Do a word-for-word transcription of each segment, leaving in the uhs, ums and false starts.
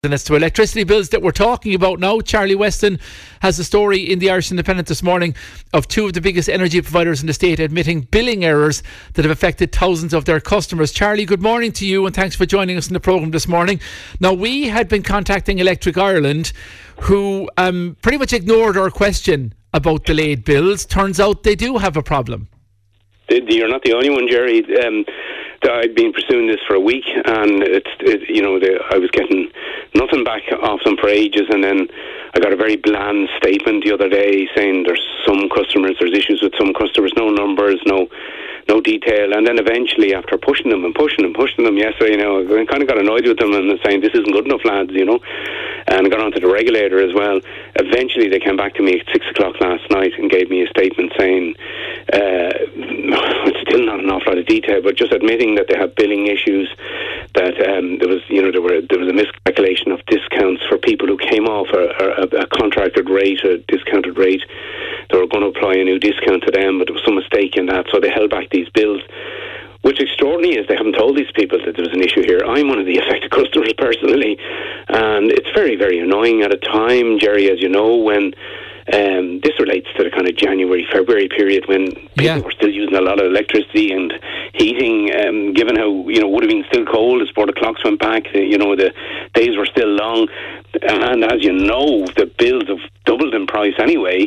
And as to electricity bills that we're talking about now, Charlie Weston has a story in the Irish Independent this morning of two of the biggest energy providers in the state admitting billing errors that have affected thousands of their customers. Charlie, good morning to you and thanks for joining us in the programme this morning. Now, we had been contacting Electric Ireland, who um, pretty much ignored our question about delayed bills. Turns out they do have a problem. You're not the only one, Jerry. Um, I've been pursuing this for a week, and it's it, you know the, I was getting nothing back off them for ages, and then I got a very bland statement the other day saying there's some customers, there's issues with some customers, no numbers, no no detail, and then eventually after pushing them and pushing them, pushing them yesterday, you know, I kind of got annoyed with them and saying this isn't good enough, lads, you know, and I got on to the regulator as well. Eventually they came back to me at six o'clock last night and gave me a statement saying uh, it's still not an awful lot of detail, but just admitting that they have billing issues, that um, there was, you know, there were there was a miscalculation of discounts for people who came off a, a, a contracted rate, a discounted rate. They were going to apply a new discount to them, but there was some mistake in that, so they held back these bills. What's extraordinary is they haven't told these people that there was an issue here. I'm one of the affected customers personally, and it's very, very annoying at a time, Jerry, as you know, when um, this relates to the kind of January, February period when people yeah. were still using a lot of electricity and heating, um, given how, you know, would have been still cold as before the clocks went back, you know, the days were still long. And as you know, the bills have doubled in price anyway.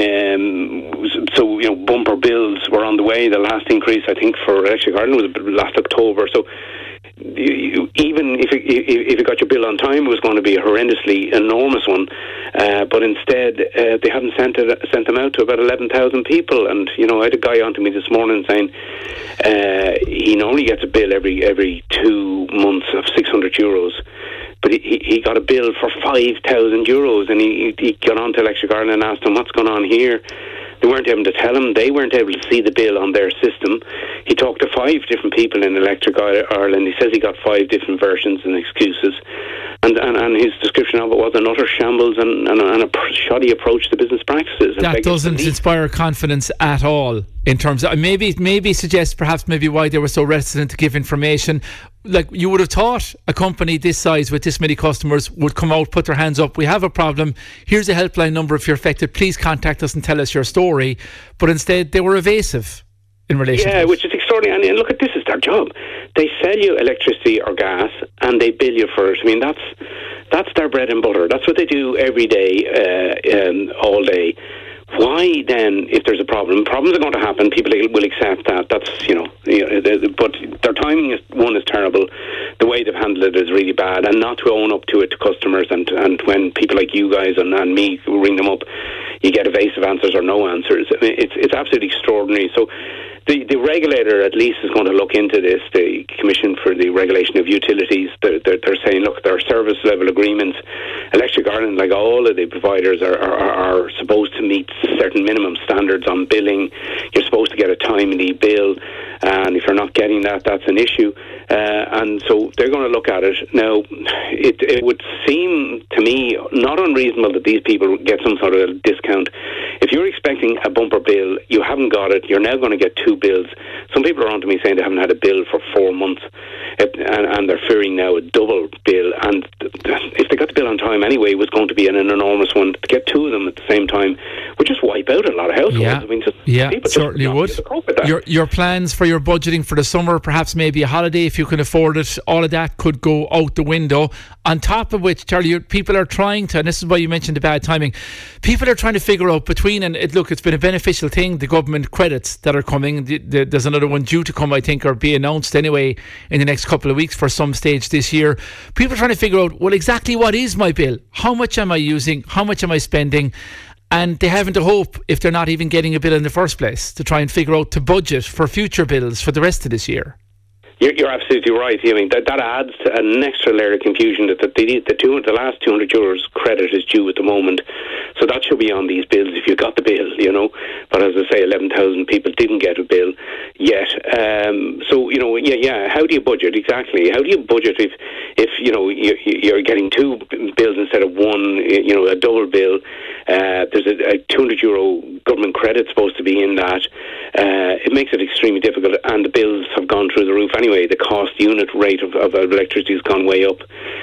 Um, so, you know, bumper bills were on the way. The last increase, I think, for Electric Ireland was last October. So you, you, even if it, if you got your bill on time, it was going to be a horrendously enormous one. Uh, but instead, uh, they haven't sent it, sent them out to about eleven thousand people. And, you know, I had a guy on to me this morning saying uh, he normally gets a bill every every two months of six hundred euros. But he, he got a bill for five thousand euros, and he, he got on to Electric Ireland and asked him, what's going on here? They weren't able to tell him. They weren't able to see the bill on their system. He talked to five different people in Electric Ireland. He says he got five different versions and excuses. And, and, and his description of it was an utter shambles and, and, and a shoddy approach to business practices. That doesn't inspire confidence at all in terms of, maybe maybe suggests perhaps maybe why they were so reticent to give information. Like, you would have thought a company this size with this many customers would come out, put their hands up, we have a problem, here's a helpline number if you're affected, please contact us and tell us your story. But instead they were evasive in relation yeah, to it. Which is extraordinary. And look, at this is their job. They sell you electricity or gas and they bill you for it. I mean, that's that's their bread and butter. That's what they do every day, uh, um, all day. Why then, if there's a problem, problems are going to happen, people will accept that. That's, you know, you know the, the, but their timing is, one, is terrible. The way they've handled it is really bad, and not to own up to it to customers. And, and when people like you guys and, and me ring them up, you get evasive answers or no answers. I mean, it's it's absolutely extraordinary. So the, the regulator at least is going to look into this. The Commission for the Regulation of Utilities, they're, they're, they're saying, look, there are service level agreements. Electric Ireland, like all of the providers, are, are, are supposed to meet certain minimum standards on billing. You're supposed to get a timely bill, and if you're not getting that, that's an issue. Uh, and so they're going to look at it. Now, it, it would seem to me not unreasonable that these people get some sort of discount. If you're expecting a bumper bill, you haven't got it, you're now going to get two bills. Some people are on to me saying they haven't had a bill for four months, it, and, and they're fearing now a double bill. And if they got the bill on time anyway, it was going to be an, an enormous one. To get two of them at the same time would just wipe out a lot of households. Yeah, I mean, just, yeah certainly would. Your, your plans for your budgeting for the summer, perhaps maybe a holiday if you can afford it, all of that could go out the window. On top of which, Charlie, people are trying to, and this is why you mentioned the bad timing, people are trying to figure out between, and it, look, it's been a beneficial thing, the government credits that are coming. The, the, there's another one due to come, I think, or be announced anyway in the next couple of weeks for some stage this year. People are trying to figure out, well, exactly what is my bill? How much am I using? How much am I spending? And they haven't a hope, if they're not even getting a bill in the first place, to try and figure out to budget for future bills for the rest of this year. You're, you're absolutely right. I mean, that, that adds an extra layer of confusion that the, the, the, two, the last two hundred euros credit is due at the moment. So that should be on these bills if you got the bill, you know. But as I say, eleven thousand people didn't get a bill. yet. Um, so, you know, yeah, yeah. How do you budget exactly? How do you budget if, if you know, you, you're getting two bills instead of one? You know, a double bill. Uh, there's a, a two hundred euro government credit supposed to be in that. Uh, it makes it extremely difficult, and the bills have gone through the roof anyway. The cost unit rate of, of electricity has gone way up.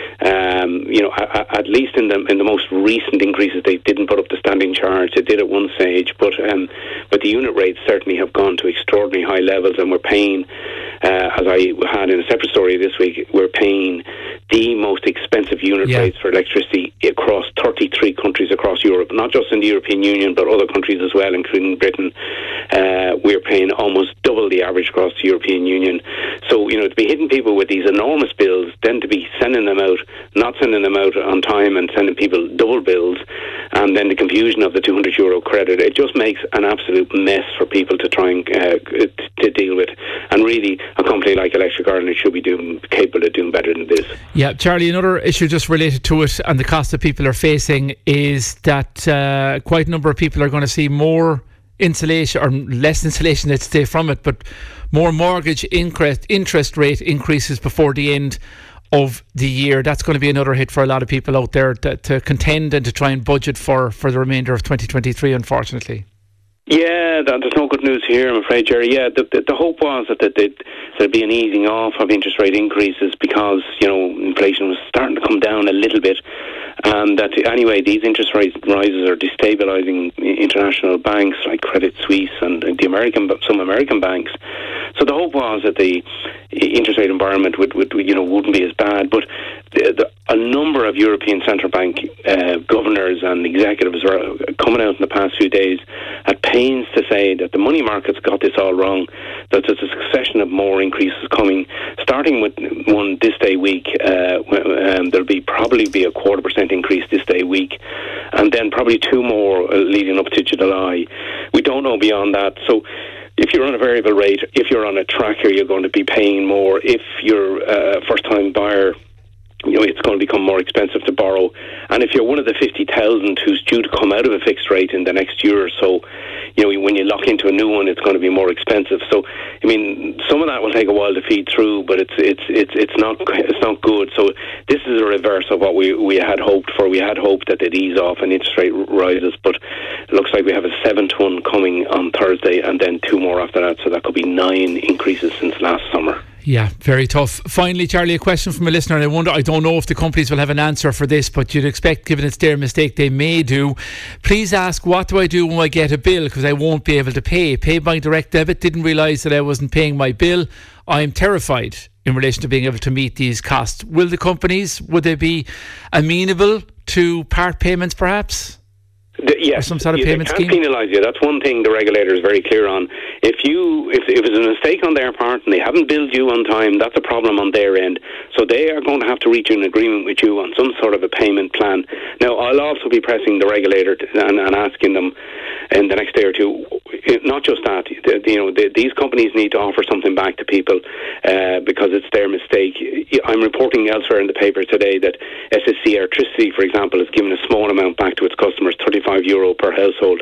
Um, you know, at, at least in the in the most recent increases, they didn't put up the standing charge. They did at one stage, but um, but the unit rates certainly have gone to extraordinary high levels, and we're paying, uh, as I had in a separate story this week, we're paying the most expensive unit yeah. rates for electricity across thirty-three countries across Europe, not just in the European Union, but other countries as well, including Britain. Uh, we're paying almost double the average across the European Union. So, you know, to be hitting people with these enormous bills, then to be sending them out, not sending them out on time and sending people double bills, and then the confusion of the two hundred euro credit, it just makes an absolute mess for people to try and uh, to deal with. And really, a company like Electric Ireland should be doing capable of doing better than this. Yeah, Charlie, another issue just related to it and the cost that people are facing is that uh, quite a number of people are going to see more insulation, or less insulation, let's say, from it, but more mortgage interest, interest rate increases before the end of the year. That's going to be another hit for a lot of people out there to, to contend and to try and budget for, for the remainder of twenty twenty-three, unfortunately. Yeah, there's no good news here, I'm afraid, Jerry. Yeah, the, the, the hope was that they'd, there'd be an easing off of interest rate increases because, you know, inflation was starting to come down a little bit. And that, anyway, these interest rate rises are destabilising international banks like Credit Suisse and the American, some American banks. So the hope was that the interest rate environment would, would you know, wouldn't be as bad. But the, the, a number of European central bank uh, governors and executives are coming out in the past few days at pains to say that the money markets got this all wrong, that there's a succession of more increases coming, starting with one this day week. Uh, um, there'll be probably be a quarter percent increase this day week, and then probably two more uh, leading up to July. We don't know beyond that. So if you're on a variable rate, if you're on a tracker, you're going to be paying more. If you're a first-time buyer, you know, it's going to become more expensive to borrow. And if you're one of the fifty thousand who's due to come out of a fixed rate in the next year or so, you know, when you lock into a new one, it's going to be more expensive. So, I mean, some of that will take a while to feed through, but it's it's it's it's not it's not good. So this is a reverse of what we we had hoped for. We had hoped that they'd ease off and interest rate rises, but it looks like we have a seventh one coming on Thursday, and then two more after that. So that could be nine increases since last summer. Yeah, very tough. Finally, Charlie, a question from a listener, and I wonder, I don't know if the companies will have an answer for this, but you'd expect, given it's their mistake, they may do. Please ask, what do I do when I get a bill because I won't be able to pay? Pay by direct debit, didn't realise that I wasn't paying my bill. I'm terrified in relation to being able to meet these costs. Will the companies, would they be amenable to part payments perhaps? The, yes, or some sort of yeah, payment they can't scheme? penalise you. That's one thing the regulator is very clear on. If you, if, if it's a mistake on their part and they haven't billed you on time, that's a problem on their end. So they are going to have to reach an agreement with you on some sort of a payment plan. Now, I'll also be pressing the regulator to, and, and asking them in the next day or two, not just that, the, you know, the, these companies need to offer something back to people uh, because it's their mistake. I'm reporting elsewhere in the paper today that S S C Electricity, for example, has given a small amount back to its customers, thirty-five euro per household.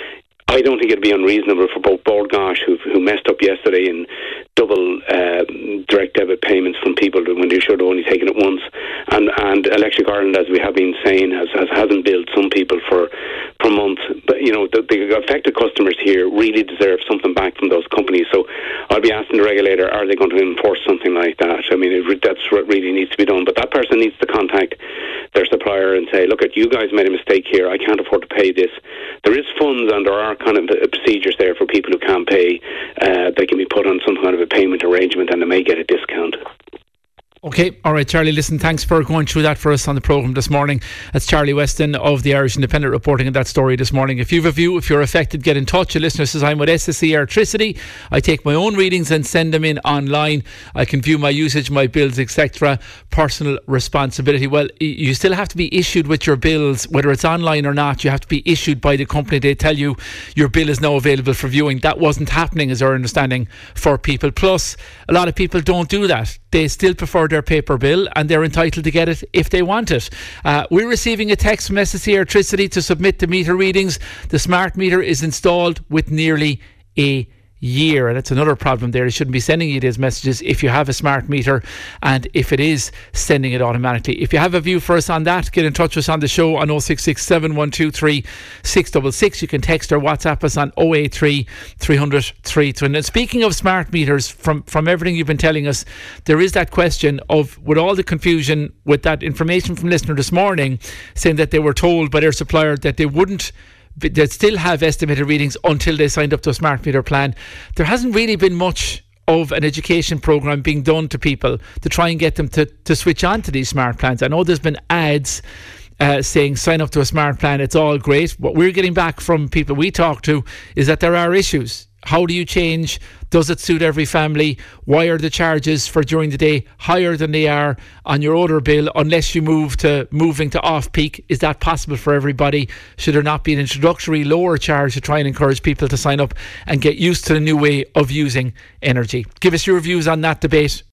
I don't think it'd be unreasonable for both Bord Gáis, who who messed up yesterday in double uh, direct debit payments from people when they should have only taken it once, and and Electric Ireland, as we have been saying, has, has hasn't billed some people for for months. But you know, the, the affected customers here really deserve something back from those companies. So I'll be asking the regulator, are they going to enforce something like that? I mean, it, that's what really needs to be done. But that person needs to contact their supplier and say, look, at you guys made a mistake here. I can't afford to pay this. There is funds and there are kind of procedures there for people who can't pay. Uh, they can be put on some kind of a payment arrangement and they may get a discount. Okay, all right, Charlie, listen, thanks for going through that for us on the programme this morning. That's Charlie Weston of the Irish Independent reporting on that story this morning. If you have a view, if you're affected, get in touch. A listener says, I'm with S S C Electricity. I take my own readings and send them in online. I can view my usage, my bills, et cetera. Personal responsibility. Well, you still have to be issued with your bills, whether it's online or not. You have to be issued by the company. They tell you your bill is now available for viewing. That wasn't happening, is our understanding, for people. Plus, a lot of people don't do that. They still prefer their paper bill and they're entitled to get it if they want it. Uh, we're receiving a text from S S C Electricity to submit the meter readings. The smart meter is installed with nearly a year. And that's another problem there. It shouldn't be sending you these messages if you have a smart meter and if it is sending it automatically. If you have a view for us on that, get in touch with us on the show on oh six six, seven one two three, six six six. You can text or WhatsApp us on oh eight three, three hundred, three two hundred. And speaking of smart meters, from, from everything you've been telling us, there is that question of, with all the confusion with that information from listener this morning saying that they were told by their supplier that they wouldn't, they'd still have estimated readings until they signed up to a smart meter plan. There hasn't really been much of an education program being done to people to try and get them to, to switch on to these smart plans. I know there's been ads uh, saying sign up to a smart plan, it's all great. What we're getting back from people we talk to is that there are issues. How do you change? Does it suit every family? Why are the charges for during the day higher than they are on your older bill unless you move to moving to off-peak? Is that possible for everybody? Should there not be an introductory lower charge to try and encourage people to sign up and get used to the new way of using energy? Give us your views on that debate.